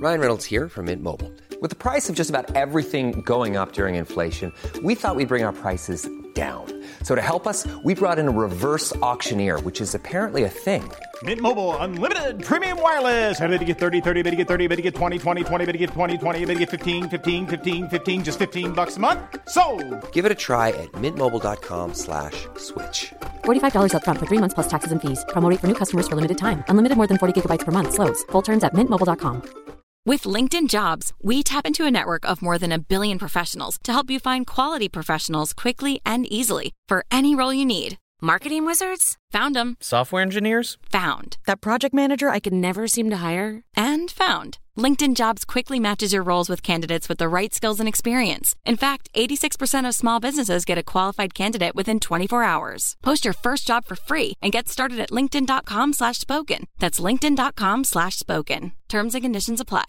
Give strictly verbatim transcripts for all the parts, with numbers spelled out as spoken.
Ryan Reynolds here from Mint Mobile. With the price of just about everything going up during inflation, we thought we'd bring our prices down. So to help us, we brought in a reverse auctioneer, which is apparently a thing. Mint Mobile Unlimited Premium Wireless. How to get thirty, thirty, how to get thirty, how to get twenty, twenty, twenty, how to get twenty, twenty, how to get fifteen, fifteen, fifteen, fifteen, just fifteen bucks a month? Sold! Give it a try at mintmobile.com slash switch. forty-five dollars up front for three months plus taxes and fees. Promo rate for new customers for limited time. Unlimited more than forty gigabytes per month. Slows full terms at mint mobile dot com. With LinkedIn Jobs, we tap into a network of more than a billion professionals to help you find quality professionals quickly and easily for any role you need. Marketing wizards? Found them. Software engineers? Found. That project manager I could never seem to hire? And found. LinkedIn Jobs quickly matches your roles with candidates with the right skills and experience. In fact, eighty-six percent of small businesses get a qualified candidate within twenty-four hours. Post your first job for free and get started at linkedin.com slash spoken. That's linkedin.com slash spoken. Terms and conditions apply.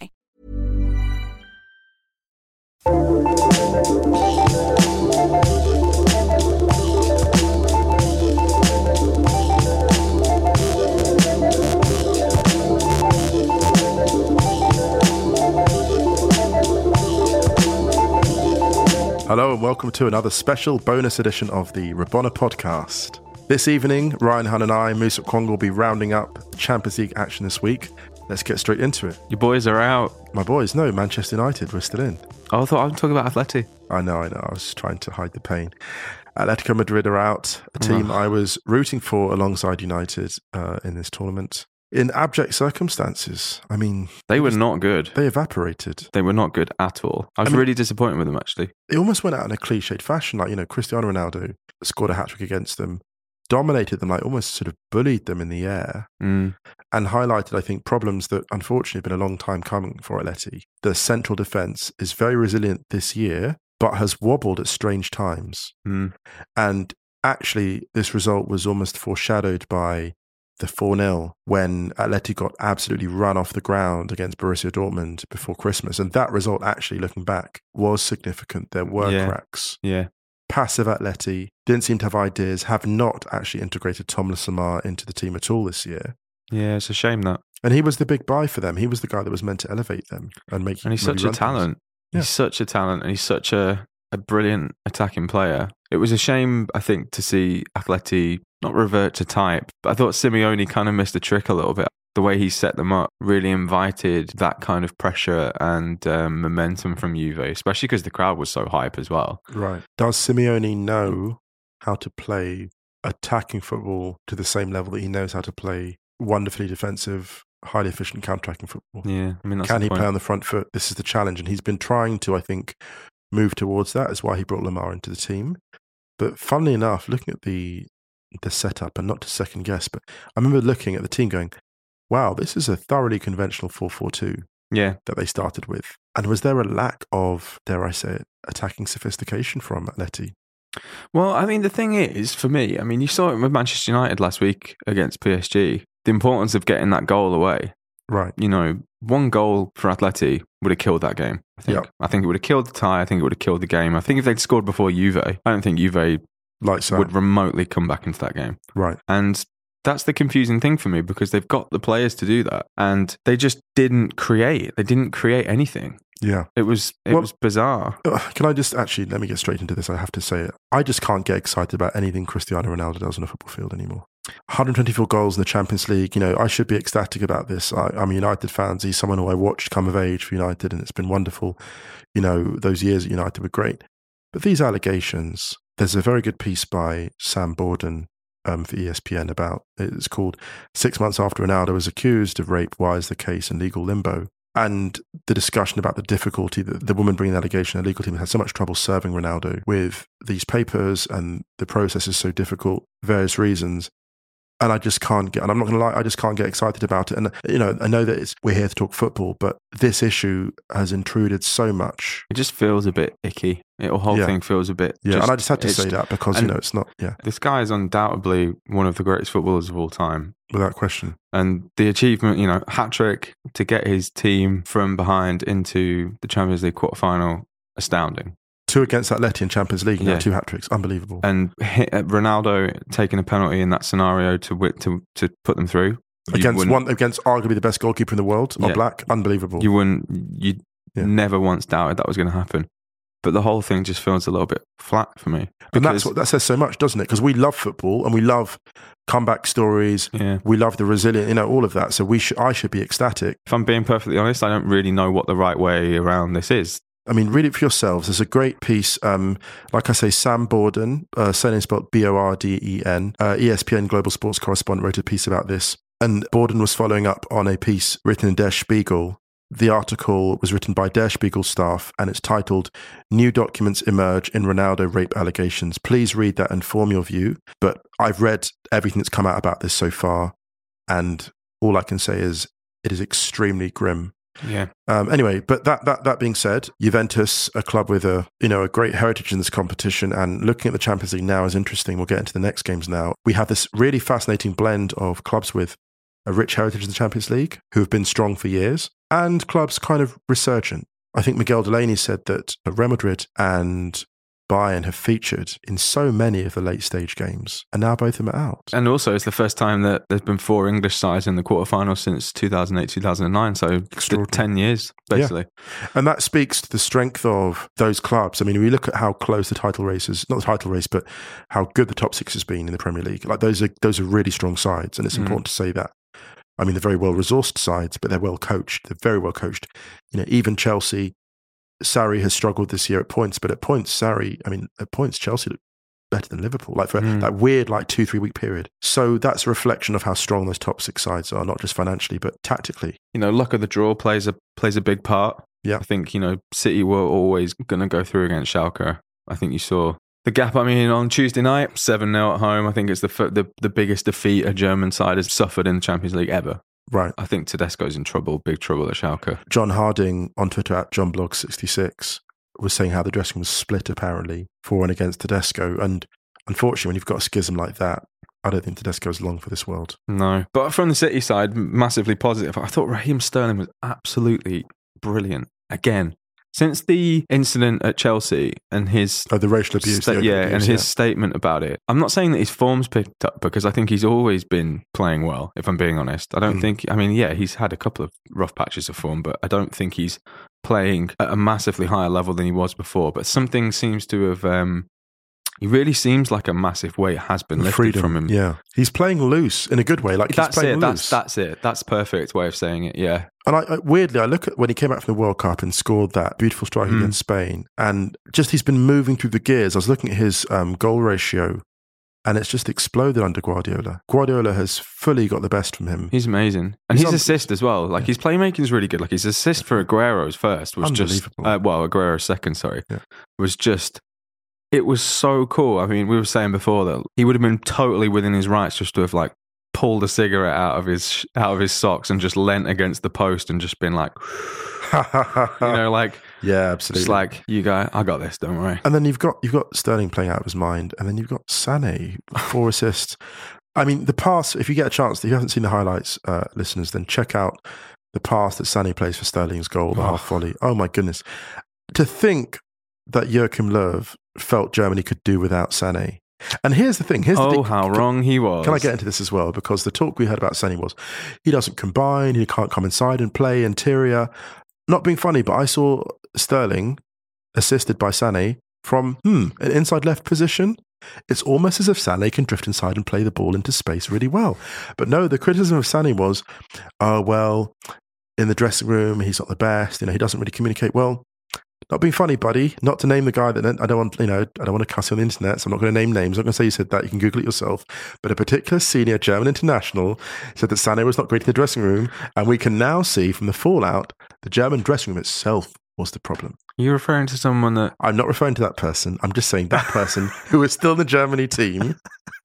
Hello and welcome to another special bonus edition of the Rabona podcast. This evening, Ryan Hunn and I, Musa Okwonga, will be rounding up Champions League action this week. Let's get straight into it. Your boys are out. My boys, no, Manchester United, we're still in. Oh, I thought I was talking about Atleti. I know, I know, I was trying to hide the pain. Atletico Madrid are out, a team oh. I was rooting for alongside United uh, in this tournament. In abject circumstances, I mean... They were not good. They evaporated. They were not good at all. I was I mean, really disappointed with them, actually. It almost went out in a cliched fashion. Like, you know, Cristiano Ronaldo scored a hat-trick against them, dominated them, like almost sort of bullied them in the air, mm. and highlighted, I think, problems that unfortunately have been a long time coming for Atleti. The central defence is very resilient this year, but has wobbled at strange times. Mm. And actually, this result was almost foreshadowed by the four nil when Atleti got absolutely run off the ground against Borussia Dortmund before Christmas. And that result, actually, looking back, was significant. There were yeah. cracks. Yeah. Passive Atleti, didn't seem to have ideas, have not actually integrated Tom Lassamar into the team at all this year. Yeah, it's a shame that. And he was the big buy for them. He was the guy that was meant to elevate them and make. And he's such a talent. Yeah. He's such a talent, and he's such a, a brilliant attacking player. It was a shame, I think, to see Atleti not revert to type, but I thought Simeone kind of missed a trick a little bit. The way he set them up really invited that kind of pressure and um, momentum from Juve, especially because the crowd was so hype as well. Right. Does Simeone know how to play attacking football to the same level that he knows how to play wonderfully defensive, highly efficient counter-attacking football? Yeah, I mean, that's Can the he point. play on the front foot? This is the challenge, and he's been trying to, I think, move towards that. That's why he brought Lamar into the team. But funnily enough, looking at the the setup, and not to second guess, but I remember looking at the team going, wow, this is a thoroughly conventional four four two yeah. that they started with. And was there a lack of, dare I say it, attacking sophistication from Atleti? Well, I mean, the thing is, for me, I mean, you saw it with Manchester United last week against P S G, the importance of getting that goal away. Right. You know, one goal for Atleti would have killed that game, I think. Yep. I think it would have killed the tie. I think it would have killed the game. I think if they'd scored before Juve, I don't think Juve like so. would remotely come back into that game. Right. And that's the confusing thing for me, because they've got the players to do that, and they just didn't create. They didn't create anything. Yeah. It was it well, was bizarre. Can I just actually, let me get straight into this. I have to say it. I just can't get excited about anything Cristiano Ronaldo does on a football field anymore. one hundred twenty-four goals in the Champions League. You know, I should be ecstatic about this. I, I'm a United fan. He's someone who I watched come of age for United, and it's been wonderful. You know, those years at United were great. But these allegations, there's a very good piece by Sam Borden um, for E S P N about, it's called Six Months After Ronaldo was Accused of Rape, Why is the Case in Legal Limbo? And the discussion about the difficulty that the woman bringing the allegation, the legal team had so much trouble serving Ronaldo with these papers, and the process is so difficult, various reasons. And I just can't get, and I'm not going to lie, I just can't get excited about it. And, you know, I know that it's, we're here to talk football, but this issue has intruded so much. It just feels a bit icky. The whole yeah. thing feels a bit... Yeah, just, and I just had to say that because, you know, it's not, yeah. This guy is undoubtedly one of the greatest footballers of all time. Without question. And the achievement, you know, hat-trick to get his team from behind into the Champions League quarterfinal, astounding. Two against Atleti in Champions League, you yeah. know, two hat-tricks, unbelievable. And hit, Ronaldo taking a penalty in that scenario to, to to put them through. against one against arguably the best goalkeeper in the world, yeah. Oblak, unbelievable. You wouldn't, you yeah. never once doubted that was going to happen. But the whole thing just feels a little bit flat for me. And that's what that says so much, doesn't it? Because we love football and we love comeback stories. Yeah. We love the resilient, you know, all of that. So we should, I should be ecstatic. If I'm being perfectly honest, I don't really know what the right way around this is. I mean, read it for yourselves. There's a great piece, um, like I say, Sam Borden, uh, surname spelled B O R D E N, uh, E S P N global sports correspondent, wrote a piece about this. And Borden was following up on a piece written in Der Spiegel. The article was written by Der Spiegel staff, and it's titled, New Documents Emerge in Ronaldo Rape Allegations. Please read that and form your view. But I've read everything that's come out about this so far, and all I can say is it is extremely grim. Yeah. Um, anyway, but that, that that being said, Juventus, a club with a you know a great heritage in this competition, and looking at the Champions League now is interesting. We'll get into the next games now. We have this really fascinating blend of clubs with a rich heritage in the Champions League who have been strong for years, and clubs kind of resurgent. I think Miguel Delaney said that Real Madrid and Bayern have featured in so many of the late stage games, and now both of them are out. And also, it's the first time that there's been four English sides in the quarterfinals since two thousand eight, two thousand nine. So ten years, basically. Yeah. And that speaks to the strength of those clubs. I mean, we look at how close the title race is, not the title race, but how good the top six has been in the Premier League. Like those are those are really strong sides, and it's mm. important to say that. I mean, they're very well resourced sides, but they're well coached. They're very well coached. You know, even Chelsea. Sarri has struggled this year at points, but at points, Sarri, I mean, at points, Chelsea look better than Liverpool, like for mm. that weird, like two, three week period. So that's a reflection of how strong those top six sides are, not just financially, but tactically. You know, luck of the draw plays a plays a big part. Yeah. I think, you know, City were always going to go through against Schalke. I think you saw the gap. I mean, on Tuesday night, seven nil at home. I think it's the, the the biggest defeat a German side has suffered in the Champions League ever. Right. I think Tedesco's in trouble, big trouble at Schalke. John Harding on Twitter at John Blog sixty-six was saying how the dressing room was split apparently for and against Tedesco. And unfortunately, when you've got a schism like that, I don't think Tedesco's long for this world. No. But from the City side, massively positive. I thought Raheem Sterling was absolutely brilliant. Again, since the incident at Chelsea and his... Oh, the racial abuse. Sta- the yeah, abuse, and his yeah. statement about it. I'm not saying that his form's picked up, because I think he's always been playing well, if I'm being honest. I don't mm. think... I mean, yeah, he's had a couple of rough patches of form, but I don't think he's playing at a massively higher level than he was before. But something seems to have... Um, he really seems like a massive weight has been lifted Freedom, from him. Yeah. He's playing loose in a good way. Like he's that's playing it. loose. That's, that's it. That's a perfect way of saying it, yeah. And I, I weirdly, I look at when he came back from the World Cup and scored that beautiful strike mm. against Spain, and just he's been moving through the gears. I was looking at his um, goal ratio, and it's just exploded under Guardiola. Guardiola has fully got the best from him. He's amazing. And He's his un- assist as well. Like, yeah. his playmaking is really good. Like, his assist for Aguero's first was just... Uh, well, Aguero's second, sorry. Yeah. Was just... It was so cool. I mean, we were saying before that he would have been totally within his rights just to have, like, pulled a cigarette out of his out of his socks and just leant against the post and just been like... you know, like... Yeah, absolutely. Just like, you go, I got this, don't worry. And then you've got you've got Sterling playing out of his mind, and then you've got Sané, four assists. I mean, the pass, if you get a chance, if you haven't seen the highlights, uh, listeners, then check out the pass that Sané plays for Sterling's goal, the oh. half volley. Oh my goodness. To think that Joachim Löw felt Germany could do without Sané. And here's the thing. Here's oh, the thing. how wrong he was. Can I get into this as well? Because the talk we heard about Sané was he doesn't combine, he can't come inside and play interior. Not being funny, but I saw Sterling assisted by Sané from hmm, an inside left position. It's almost as if Sané can drift inside and play the ball into space really well. But no, the criticism of Sané was, oh, well, in the dressing room, he's not the best. You know, he doesn't really communicate well. Not being funny, buddy. Not to name the guy that I don't want, you know, I don't want to cuss you on the internet, so I'm not going to name names. I'm not going to say you said that. You can Google it yourself. But a particular senior German international said that Sané was not great in the dressing room, and we can now see from the fallout, the German dressing room itself was the problem. You're referring to someone that... I'm not referring to that person. I'm just saying that person who is still in the Germany team.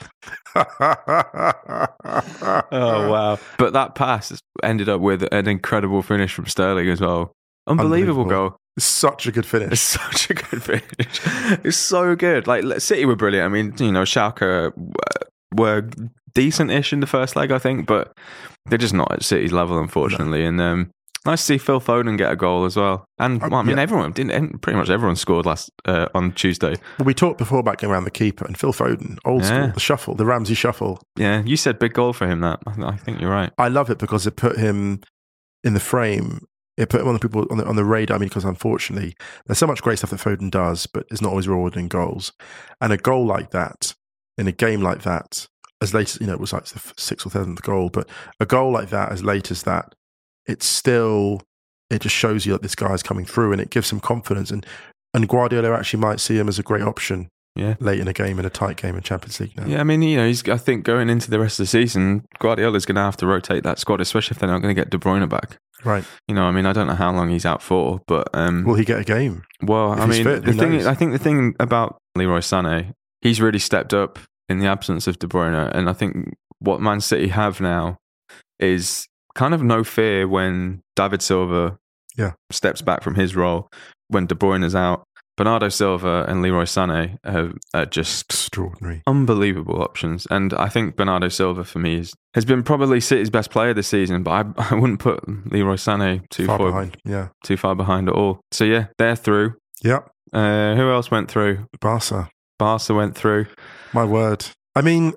Oh, wow. But that pass ended up with an incredible finish from Sterling as well. Unbelievable, Unbelievable. goal. It's such a good finish. It's such a good finish. It's so good. Like, City were brilliant. I mean, you know, Schalke were decent-ish in the first leg, I think, but they're just not at City's level, unfortunately. No. And um, Nice to see Phil Foden get a goal as well. And well, I mean, yeah. everyone didn't. Pretty much everyone scored last uh, on Tuesday. Well, we talked before about going around the keeper and Phil Foden, old Yeah. school, the shuffle, the Ramsey shuffle. Yeah, you said big goal for him. That I think you're right. I love it because it put him in the frame. It put him on the people on the, on the radar. I mean, because unfortunately, there's so much great stuff that Foden does, but it's not always rewarded in goals. And a goal like that, in a game like that, as late as, you know, it was like the sixth or seventh goal, but a goal like that, as late as that, it's still, it just shows you that this guy's coming through and it gives him confidence. And, and Guardiola actually might see him as a great option Yeah. late in a game, in a tight game in Champions League now. Yeah, I mean, you know, he's. I think going into the rest of the season, Guardiola's going to have to rotate that squad, especially if they're not going to get De Bruyne back. Right. You know, I mean, I don't know how long he's out for, but um, Will he get a game? well, if I he's mean, fit, the who thing. knows? Is, I think the thing about Leroy Sané, he's really stepped up in the absence of De Bruyne, and I think what Man City have now is kind of no fear when David Silva Yeah. steps back from his role, when De Bruyne is out. Bernardo Silva and Leroy Sané are, are just Extraordinary. unbelievable options. And I think Bernardo Silva, for me, is, has been probably City's best player this season, but I, I wouldn't put Leroy Sané too Far far, behind. Yeah. too far behind at all. So yeah, they're through. Yeah. Uh, who else went through? Barca. Barca went through. My word. I mean,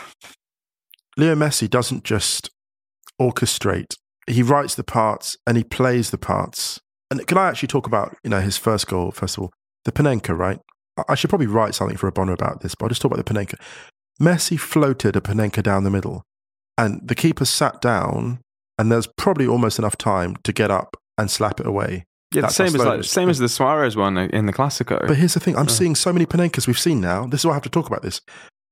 Leo Messi doesn't just orchestrate. He writes the parts and he plays the parts. And can I actually talk about, you know, his first goal, first of all? The Panenka, right? I should probably write something for Abono about this, but I'll just talk about the Panenka. Messi floated a Panenka down the middle, and the keeper sat down, and there's probably almost enough time to get up and slap it away. Yeah, the That's how same as slow like, it is. same as the Suarez one in the Clasico. But here's the thing. I'm seeing so many Panenkas we've seen now. This is why I have to talk about this.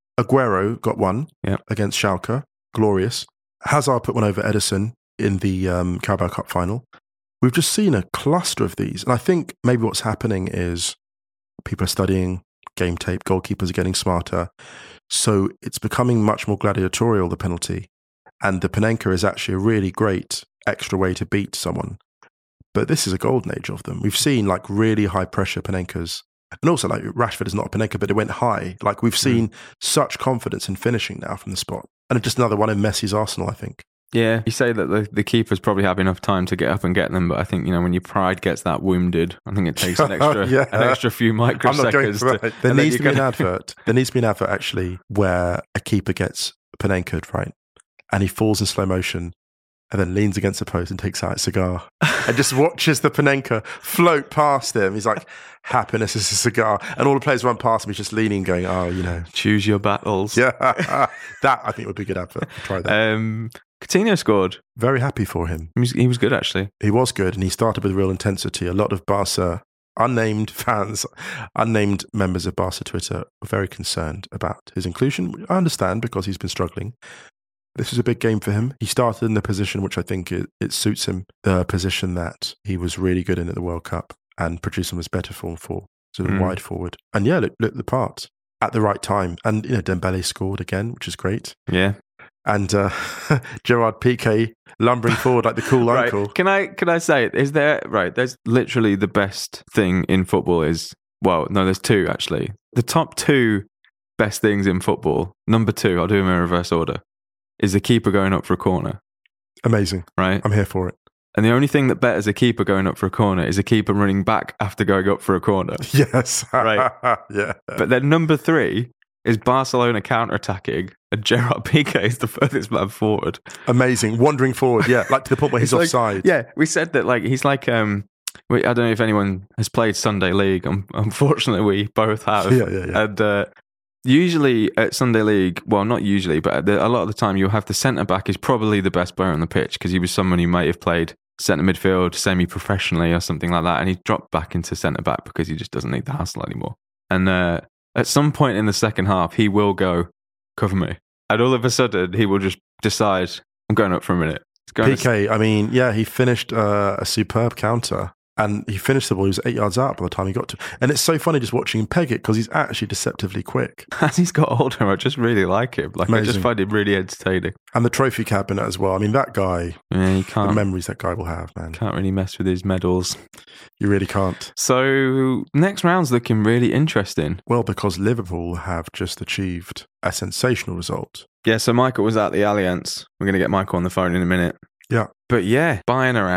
Aguero got one Yep. against Schalke. Glorious. Hazard put one over Edison in the um, Carabao Cup final. We've just seen a cluster of these. And I think maybe what's happening is people are studying game tape. Goalkeepers are getting smarter. So it's becoming much more gladiatorial, the penalty. And the Panenka is actually a really great extra way to beat someone. But this is a golden age of them. We've seen like really high pressure Panenkas. And also like Rashford is not a Panenka, but it went high. Like we've seen mm. such confidence in finishing now from the spot. And just another one in Messi's Arsenal, I think. Yeah, you say that the, the keepers probably have enough time to get up and get them, but I think, you know, when your pride gets that wounded, I think it takes an extra yeah. an extra few microseconds. I'm not going for that. To, there needs to be gotta... an advert. There needs to be an advert actually where a keeper gets Panenka, right? And he falls in slow motion and then leans against the post and takes out a cigar and just watches the Panenka float past him. He's like, happiness is a cigar. And all the players run past him. He's just leaning, going, oh, you know. Choose your battles. Yeah. That, I think, would be a good advert. Try that. Um, Coutinho scored. Very happy for him. He was, he was good, actually. He was good, and he started with real intensity. A lot of Barca, unnamed fans, unnamed members of Barca Twitter were very concerned about his inclusion. I understand, because he's been struggling. This was a big game for him. He started in the position which I think it, it suits him, the position that he was really good in at the World Cup and producing was better form for, sort of Mm. wide forward. And yeah, look, look the part at the right time. And, you know, Dembele scored again, which is great. Yeah. And uh, Gerard Piqué lumbering forward like the cool Right. uncle. Can I can I say, is there, right, there's literally the best thing in football is, well, no, there's two actually. The top two best things in football, number two, I'll do them in reverse order, is the keeper going up for a corner, Amazing. right? I'm here for it. And the only thing that betters a keeper going up for a corner is a keeper running back after going up for a corner. Yes. Right. Yeah. But then number three is Barcelona counter-attacking, and Gerard Piqué is the furthest man forward. Amazing. Wandering forward. Yeah. Like to the point where he's It's like- offside. Yeah, we said that, like, he's like, um, we, I don't know if anyone has played Sunday League. Um, unfortunately, we both have. Yeah, yeah, yeah. And uh, usually at Sunday League, well, not usually, but the, a lot of the time you'll have the centre-back is probably the best player on the pitch because he was someone who might have played centre midfield semi-professionally or something like that, and he dropped back into centre-back because he just doesn't need the hassle anymore. And uh, at some point in the second half, he will go, cover me. And all of a sudden, he will just decide, I'm going up for a minute. He's going to- Piqué, I mean, yeah, he finished uh, a superb counter and he finished the ball. He was eight yards out by the time he got to. And it's so funny just watching him peg it because he's actually deceptively quick. As he's got older, I just really like him. Like, I just Amazing. find him really entertaining. And the trophy cabinet as well. I mean, that guy, Yeah, you the can't, memories that guy will have, man. can't really mess with his medals. You really can't. So, next round's looking really interesting. Well, because Liverpool have just achieved a sensational result. Yeah, so Michael was at the Allianz. We're going to get Michael on the phone in a minute. Yeah. But yeah, Bayern are out.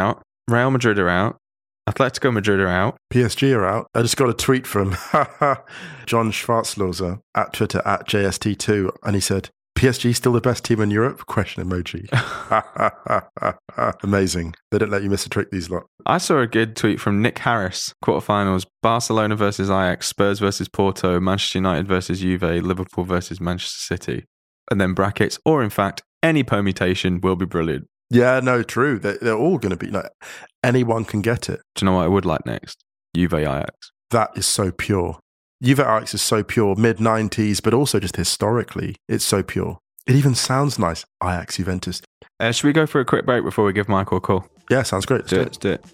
Real Madrid are out. Atletico Madrid are out. P S G are out. I just got a tweet from John Schwarzloser at Twitter at J S T two, and he said, P S G still the best team in Europe? Question emoji. Amazing. They don't let you miss a trick, these lot. I saw a good tweet from Nick Harris. Quarterfinals, Barcelona versus Ajax, Spurs versus Porto, Manchester United versus Juve, Liverpool versus Manchester City. And then brackets, or in fact, any permutation will be brilliant. Yeah, no, true. They're, they're all going to be, like, anyone can get it. Do you know what I would like next? Juve Ajax. That is so pure. Juve Ajax is so pure, mid nineties, but also just historically, it's so pure. It even sounds nice, Ajax Juventus. Uh, should we go for a quick break before we give Michael a call? Yeah, sounds great. Let's do, do it. Let's do it.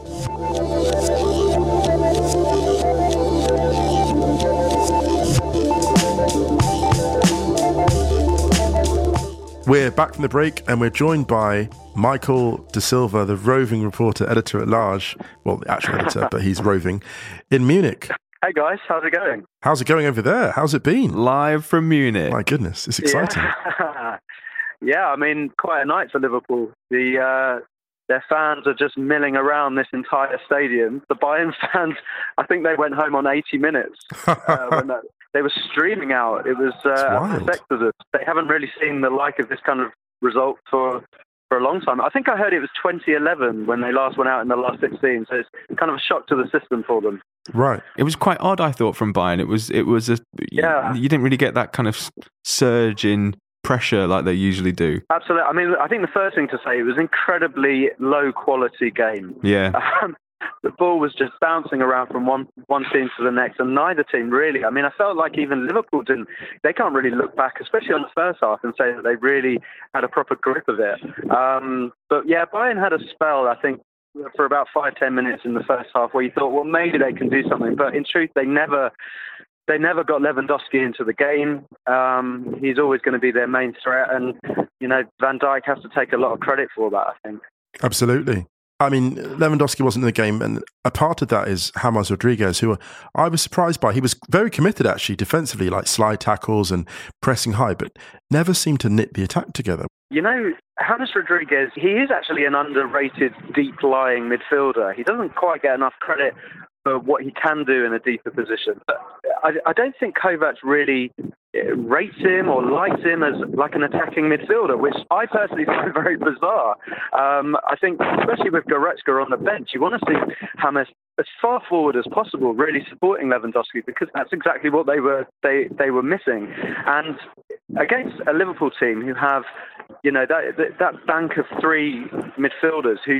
We're back from the break and we're joined by Michael De Silva, the roving reporter, editor at large. Well, the actual editor, but he's roving in Munich. Hey guys, how's it going? How's it going over there? How's it been? Live from Munich. My goodness, it's exciting. Yeah, yeah I mean, quite a night for Liverpool. The uh, their fans are just milling around this entire stadium. The Bayern fans, I think they went home on eighty minutes. uh, when that, they were streaming out. It was uh, exodus. They haven't really seen the like of this kind of result for for a long time. I think I heard it was twenty eleven when they last went out in the last sixteen. So it's kind of a shock to the system for them. Right. It was quite odd, I thought, from Bayern. It was, it was a, yeah. you, you didn't really get that kind of surge in pressure like they usually do. Absolutely. I mean, I think the first thing to say, it was an incredibly low quality game. Yeah. Um, the ball was just bouncing around from one one team to the next, and neither team really. I mean, I felt like even Liverpool didn't. They can't really look back, especially on the first half, and say that they really had a proper grip of it. Um, but yeah, Bayern had a spell, I think, for about five, ten minutes in the first half where you thought, well, maybe they can do something. But in truth, they never they never got Lewandowski into the game. Um, he's always going to be their main threat. And, you know, Van Dijk has to take a lot of credit for that, I think. Absolutely. I mean, Lewandowski wasn't in the game, and a part of that is James Rodriguez, who I was surprised by. He was very committed, actually, defensively, like slide tackles and pressing high, but never seemed to knit the attack together. You know, James Rodriguez, he is actually an underrated, deep-lying midfielder. He doesn't quite get enough credit for what he can do in a deeper position. But I, I don't think Kovac really rates him or likes him as like an attacking midfielder, which I personally find very bizarre. Um, I think, especially with Goretzka on the bench, you want to see James as far forward as possible, really supporting Lewandowski, because that's exactly what they were they, they were missing. And against a Liverpool team who have, you know, that that bank of three midfielders who,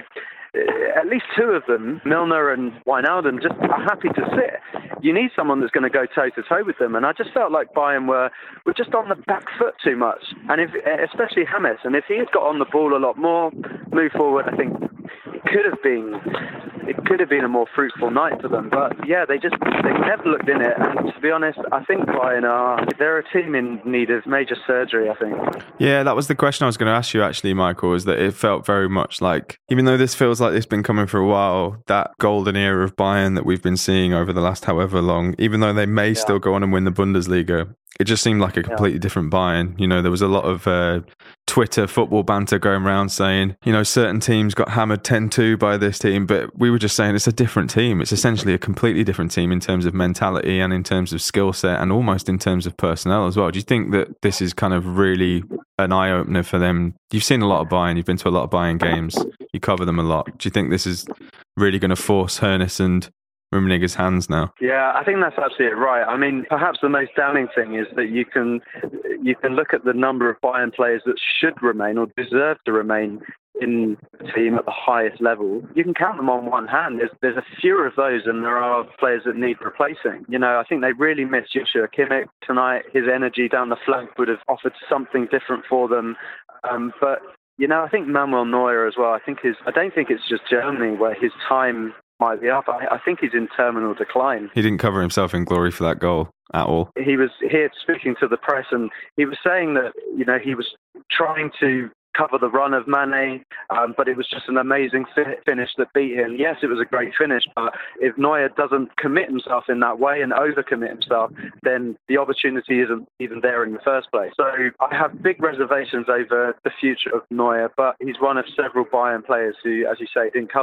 at least two of them, Milner and Wijnaldum, just are happy to sit. You need someone that's going to go toe-to-toe with them. And I just felt like Bayern were, were just on the back foot too much. And if, especially James. And if he had got on the ball a lot more, moved forward, I think it could have been it could have been a more fruitful night for them. But yeah, they just they never looked in it. And to be honest, I think Bayern are, they're a team in need of major surgery, I think. Yeah, that was the question I was going to ask you actually, Michael, is that it felt very much like, even though this feels like it's been coming for a while, that golden era of Bayern that we've been seeing over the last however long, even though they may yeah. still go on and win the Bundesliga, it just seemed like a completely yeah. different Bayern. You know, there was a lot of uh, Twitter football banter going around saying, you know, certain teams got hammered ten two by this team, but we were just saying it's a different team. It's essentially a completely different team in terms of mentality and in terms of skill set and almost in terms of personnel as well. Do you think that this is kind of really an eye-opener for them? You've seen a lot of Bayern. You've been to a lot of Bayern games. You cover them a lot. Do you think this is really going to force Hoeneß and Rummenigge's hands now? Yeah, I think that's absolutely right. I mean, perhaps the most damning thing is that you can you can look at the number of Bayern players that should remain or deserve to remain in the team at the highest level. You can count them on one hand. There's there's a fewer of those than there are players that need replacing. You know, I think they really missed Joshua Kimmich tonight. His energy down the flank would have offered something different for them. Um, but you know, I think Manuel Neuer as well. I think his. I don't think it's just Germany where his time might be up. I, I think he's in terminal decline. He didn't cover himself in glory for that goal at all. He was here speaking to the press, and he was saying that, you know, he was trying to cover the run of Mane, um, but it was just an amazing fi- finish that beat him. Yes, it was a great finish, but if Neuer doesn't commit himself in that way and overcommit himself, then the opportunity isn't even there in the first place. So I have big reservations over the future of Neuer, but he's one of several Bayern players who, as you say, didn't cover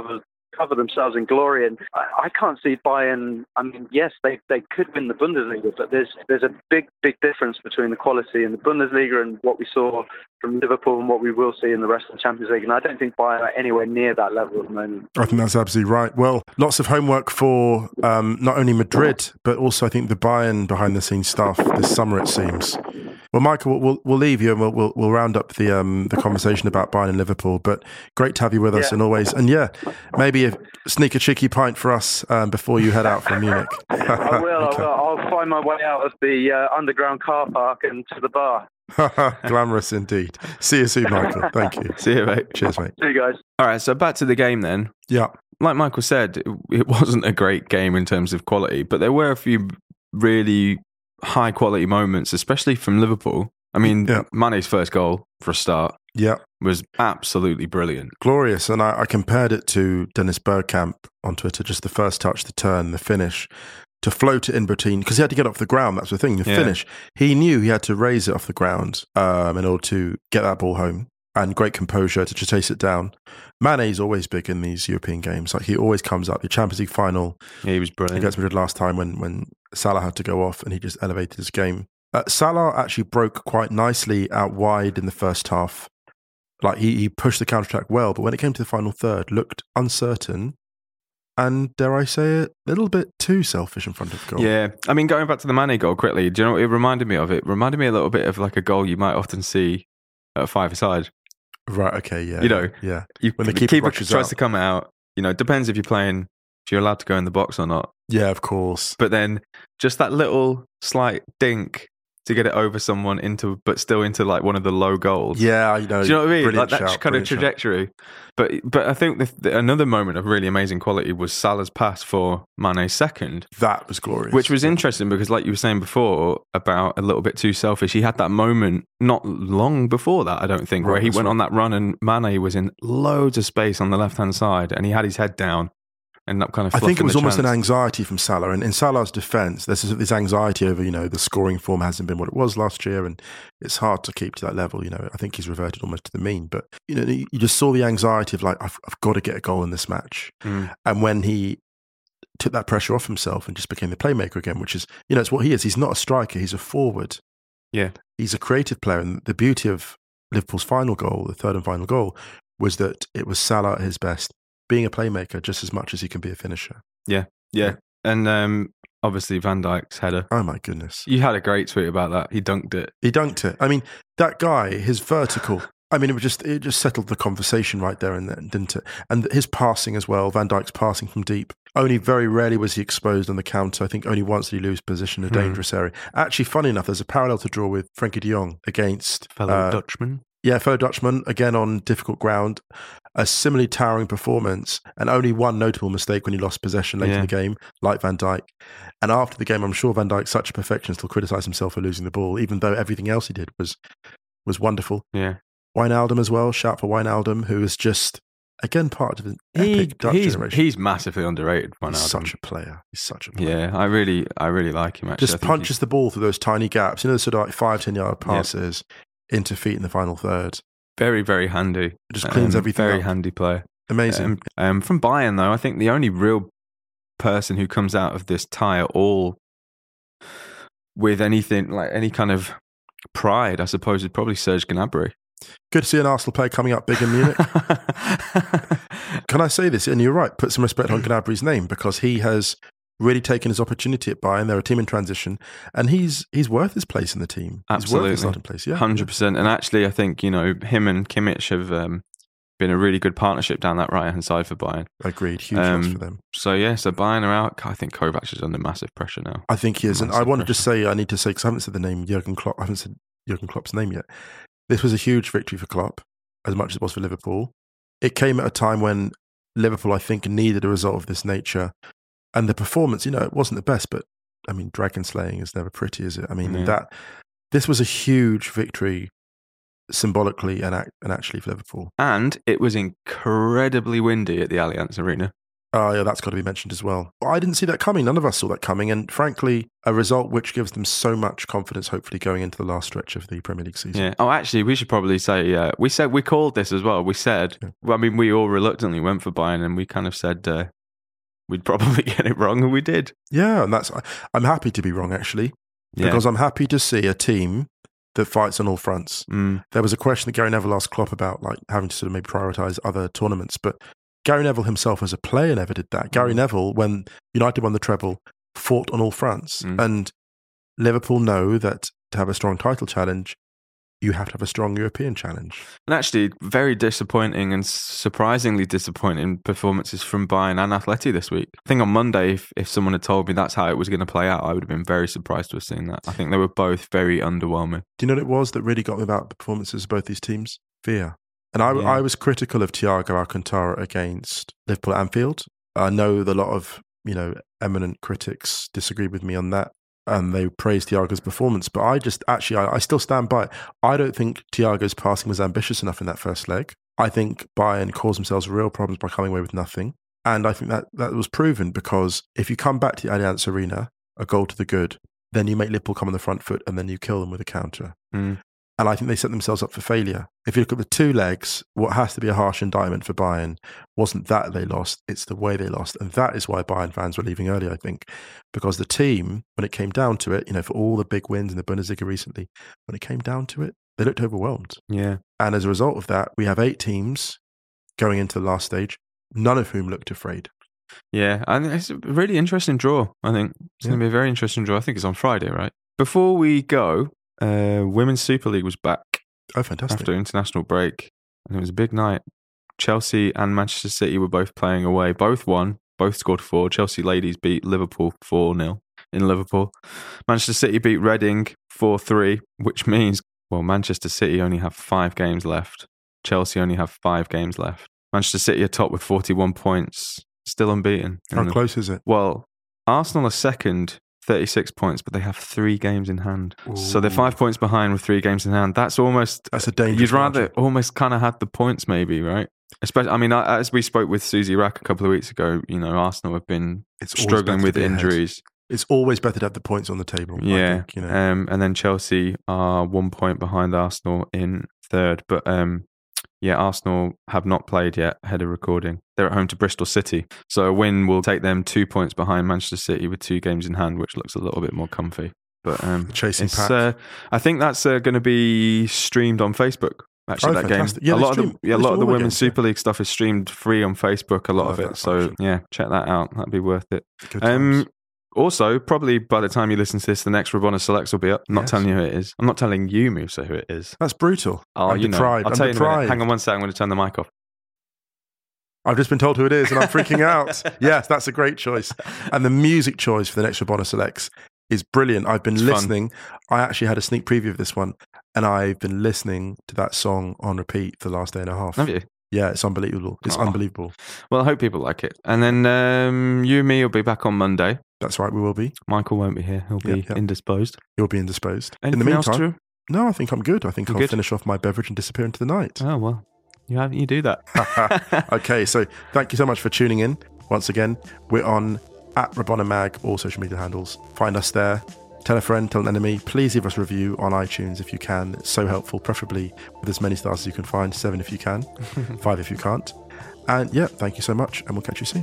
cover themselves in glory. And I, I can't see Bayern. I mean, yes, they, they could win the Bundesliga, but there's there's a big, big difference between the quality in the Bundesliga and what we saw from Liverpool and what we will see in the rest of the Champions League. And I don't think Bayern are anywhere near that level at the moment. I think that's absolutely right. Well, lots of homework for um, not only Madrid, but also I think the Bayern behind-the-scenes stuff this summer, it seems. Well, Michael, we'll we'll leave you and we'll we'll, we'll round up the um the conversation about Bayern and Liverpool. But great to have you with us, yeah. and always, and yeah, maybe a, sneak a cheeky pint for us um, before you head out from Munich. I will. Okay. I will. I'll find my way out of the uh, underground car park and to the bar. Glamorous indeed. See you soon, Michael. Thank you. See you, mate. Cheers, mate. See you guys. All right, so back to the game then. Yeah. Like Michael said, it, it wasn't a great game in terms of quality, but there were a few really high quality moments, especially from Liverpool. I mean, yeah. Mane's first goal for a start yeah. was absolutely brilliant. Glorious. And I, I compared it to Dennis Bergkamp on Twitter, just the first touch, the turn, the finish, to float it in between, because he had to get off the ground. That's the thing, the yeah. finish. He knew he had to raise it off the ground um, in order to get that ball home, and great composure to just chase it down. Mane's always big in these European games. Like, he always comes up. The Champions League final. Yeah, he was brilliant. Against Madrid last time when, when Salah had to go off, and he just elevated his game. Uh, Salah actually broke quite nicely out wide in the first half. Like, he, he pushed the counter-attack well, but when it came to the final third, looked uncertain and, dare I say it, a little bit too selfish in front of goal. Yeah. I mean, going back to the Mane goal quickly, do you know what it reminded me of? It reminded me a little bit of like a goal you might often see at a five-a-side. Right, okay, yeah. You know, yeah. You, when the the keeper, keeper tries out. to come out, you know, it depends if you're playing, if you're allowed to go in the box or not. Yeah, of course. But then just that little slight dink to get it over someone into, but still into like one of the low goals. Yeah, you know. Do you know what I mean? Like that shout, kind of trajectory. Shout. But but I think the, the, another moment of really amazing quality was Salah's pass for Mane's second. That was glorious. Which was interesting because, like you were saying before, about a little bit too selfish. He had that moment not long before that, I don't think, right, where he went right. on that run and Mane was in loads of space on the left hand side, and he had his head down. And that kind of I think it was almost chance. an anxiety from Salah. And in Salah's defence, there's this anxiety over, you know, the scoring form hasn't been what it was last year, and it's hard to keep to that level. You know, I think he's reverted almost to the mean. But, you know, you just saw the anxiety of like, I've, I've got to get a goal in this match. Mm. And when he took that pressure off himself and just became the playmaker again, which is, you know, it's what he is. He's not a striker. He's a forward. Yeah. He's a creative player. And the beauty of Liverpool's final goal, the third and final goal, was that it was Salah at his best, being a playmaker just as much as he can be a finisher. Yeah, yeah. And um, obviously Van Dijk's header. Oh my goodness. You had a great tweet about that. He dunked it. He dunked it. I mean, that guy, his vertical, I mean, it was just it just settled the conversation right there and then, didn't it? And his passing as well, Van Dijk's passing from deep. Only very rarely was he exposed on the counter. I think only once did he lose position in a dangerous mm. area. Actually, funny enough, there's a parallel to draw with Frenkie de Jong against... Fellow uh, Dutchman. Yeah, fellow Dutchman, again on difficult ground. A similarly towering performance and only one notable mistake when he lost possession late yeah. in the game, like Van Dijk. And after the game, I'm sure Van Dijk's such a perfectionist, he'll criticise himself for losing the ball, even though everything else he did was was wonderful. Yeah. Wijnaldum as well, shout for Wijnaldum, who is just, again, part of an he, epic Dutch he's, generation. He's massively underrated, Wijnaldum. He's such a player. He's such a player. Yeah, I really, I really like him, actually. Just punches the ball through those tiny gaps, you know, sort of like five, ten yard passes yeah. into feet in the final third. Very, very handy. It just cleans um, everything Very up. handy player. Amazing. Um, um, from Bayern, though, I think the only real person who comes out of this tie at all with anything, like any kind of pride, I suppose, is probably Serge Gnabry. Good to see an Arsenal player coming up big in Munich. Can I say this? And you're right, put some respect on Gnabry's name, because he has really taken his opportunity at Bayern. They're a team in transition, and he's he's worth his place in the team. Absolutely. He's worth his starting place, yeah. one hundred percent. And actually, I think, you know, him and Kimmich have um, been a really good partnership down that right-hand side for Bayern. Agreed. Huge um, loss for them. So, yeah, so Bayern are out. I think Kovac is under massive pressure now. I think he is. Massive and I want to pressure. just say, I need to say, because I haven't said the name Jurgen Klopp, I haven't said Jurgen Klopp's name yet. This was a huge victory for Klopp, as much as it was for Liverpool. It came at a time when Liverpool, I think, needed a result of this nature. And the performance, you know, it wasn't the best, but I mean, dragon slaying is never pretty, is it? I mean, yeah. that this was a huge victory symbolically and, act, and actually for Liverpool. And it was incredibly windy at the Allianz Arena. Oh, yeah, that's got to be mentioned as well. I didn't see that coming. None of us saw that coming. And frankly, a result which gives them so much confidence, hopefully, going into the last stretch of the Premier League season. Yeah. Oh, actually, we should probably say, uh, we said, we called this as well. We said, yeah. well, I mean, we all reluctantly went for Bayern and we kind of said uh, we'd probably get it wrong, and we did. Yeah, and that's, I'm happy to be wrong, actually, yeah. because I'm happy to see a team that fights on all fronts. Mm. There was a question that Gary Neville asked Klopp about, like, having to sort of maybe prioritise other tournaments, but Gary Neville himself as a player never did that. Gary Neville, when United won the treble, fought on all fronts. Mm. And Liverpool know that to have a strong title challenge, you have to have a strong European challenge. And actually, very disappointing and surprisingly disappointing performances from Bayern and Atleti this week. I think on Monday, if, if someone had told me that's how it was going to play out, I would have been very surprised to have seen that. I think they were both very underwhelming. Do you know what it was that really got me about the performances of both these teams? Fear. And I, yeah. I was critical of Thiago Alcantara against Liverpool at Anfield. I know that a lot of, you know, eminent critics disagree with me on that, and they praise Thiago's performance. But I just, actually, I, I still stand by it. I don't think Thiago's passing was ambitious enough in that first leg. I think Bayern caused themselves real problems by coming away with nothing. And I think that, that was proven, because if you come back to the Allianz Arena, a goal to the good, then you make Liverpool come on the front foot and then you kill them with a counter. Mm. And I think they set themselves up for failure. If you look at the two legs, what has to be a harsh indictment for Bayern wasn't that they lost, it's the way they lost. And that is why Bayern fans were leaving early, I think. Because the team, when it came down to it, you know, for all the big wins in the Bundesliga recently, when it came down to it, they looked overwhelmed. Yeah. And as a result of that, we have eight teams going into the last stage, none of whom looked afraid. Yeah, and it's a really interesting draw, I think. It's Yeah. going to be a very interesting draw. I think it's on Friday, right? Before we go, uh, Women's Super League was back. Oh, fantastic. After international break. And it was a big night. Chelsea and Manchester City were both playing away. Both won. Both scored four. Chelsea ladies beat Liverpool four nil in Liverpool. Manchester City beat Reading four three, which means, well, Manchester City only have five games left. Chelsea only have five games left. Manchester City are top with forty-one points. Still unbeaten. How the, close is it? Well, Arsenal are second, thirty-six points, but they have three games in hand. Ooh. So they're five points behind with three games in hand. That's almost... That's a dangerous You'd rather margin. almost kind of had the points maybe, right? Especially, I mean, as we spoke with Susie Rack a couple of weeks ago, you know, Arsenal have been It's always struggling better with to be ahead. injuries. It's always better to have the points on the table. I Yeah. think, you know. um, and then Chelsea are one point behind Arsenal in third. But um, yeah, Arsenal have not played yet ahead of recording. They're at home to Bristol City. So a win will take them two points behind Manchester City with two games in hand, which looks a little bit more comfy. But um, Chasing it's, pack. uh, I think that's uh, going to be streamed on Facebook. Actually, Oh, that fantastic. game. Yeah, a they lot of stream- the yeah, a they lot of the stream all Women's games, yeah. Super League stuff is streamed free on Facebook. A lot I of love it. that So function. yeah, check that out. That'd be worth it. Good Um, times. also, probably by the time you listen to this, the next Rabona Selects will be up. I'm not Yes. telling you who it is. I'm not telling you, Musa, who it is. That's brutal. Oh, I'm you know. deprived. I'll I'm tell you in a minute. deprived. Hang on one second. I'm going to turn the mic off. I've just been told who it is and I'm freaking out. Yes, that's a great choice. And the music choice for the next Rabona Selects is brilliant. I've been It's listening. I actually had a sneak preview of this one and I've been listening to that song on repeat for the last day and a half. Have you? Yeah, it's unbelievable. It's Oh. unbelievable. Well, I hope people like it. And then um, you and me will be back on Monday. That's right, we will be. Michael won't be here. He'll be Yep, yep. indisposed. You'll be indisposed. Anything In the else, meantime, Drew? no, I think I'm good. I think You're I'll good? finish off my beverage and disappear into the night. Oh, well. You have you do that. Okay, so thank you so much for tuning in. Once again, we're on at Rabona Mag, all social media handles. Find us there. Tell a friend, tell an enemy. Please leave us a review on iTunes if you can. It's so helpful, preferably with as many stars as you can find. Seven if you can, five if you can't. And yeah, thank you so much, and we'll catch you soon.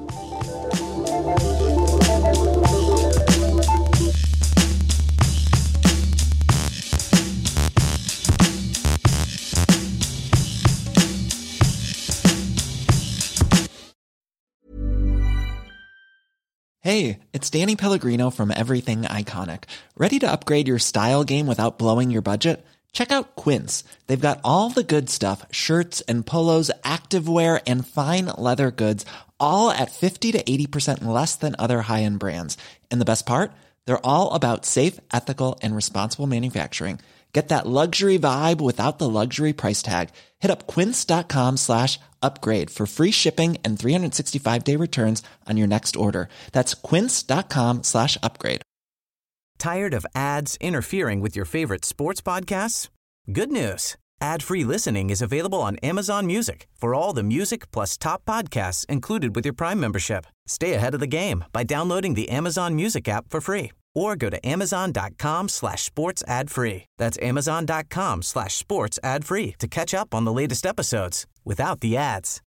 Hey, it's Danny Pellegrino from Everything Iconic. Ready to upgrade your style game without blowing your budget? Check out Quince. They've got all the good stuff, shirts and polos, activewear, and fine leather goods, all at fifty to eighty percent less than other high-end brands. And the best part? They're all about safe, ethical, and responsible manufacturing. Get that luxury vibe without the luxury price tag. Hit up quince.com slash upgrade for free shipping and three sixty-five day returns on your next order. That's quince.com slash upgrade. Tired of ads interfering with your favorite sports podcasts? Good news. Ad-free listening is available on Amazon Music for all the music plus top podcasts included with your Prime membership. Stay ahead of the game by downloading the Amazon Music app for free or go to amazon.com slash sports ad free. That's amazon.com slash sports ad free to catch up on the latest episodes without the ads.